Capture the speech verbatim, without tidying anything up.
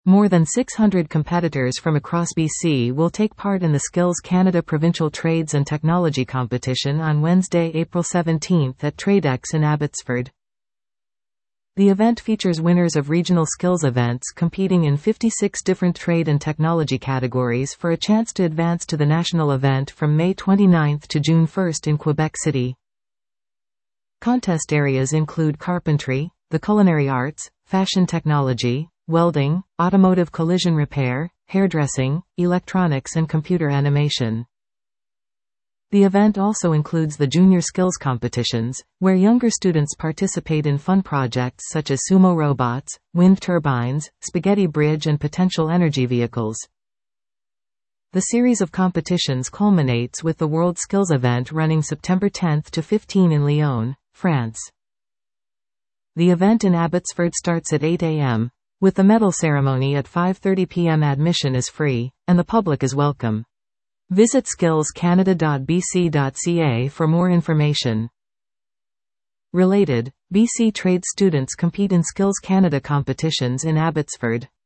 More than six hundred competitors from across B C will take part in the Skills Canada Provincial Trades and Technology Competition on Wednesday, April seventeenth at TradeX in Abbotsford. The event features winners of regional skills events competing in fifty-six different trade and technology categories for a chance to advance to the national event from May twenty-ninth to June first in Quebec City. Contest areas include carpentry, the culinary arts, fashion technology, welding, automotive collision repair, hairdressing, electronics and computer animation. The event also includes the Junior Skills Competitions, where younger students participate in fun projects such as sumo robots, wind turbines, spaghetti bridge and potential energy vehicles. The series of competitions culminates with the World Skills event running September tenth to fifteenth in Lyon, France. The event in Abbotsford starts at eight a m, with the medal ceremony at five thirty p m Admission is free, and the public is welcome. Visit skills canada dot b c dot c a for more information. Related, B C trade students compete in Skills Canada competitions in Abbotsford,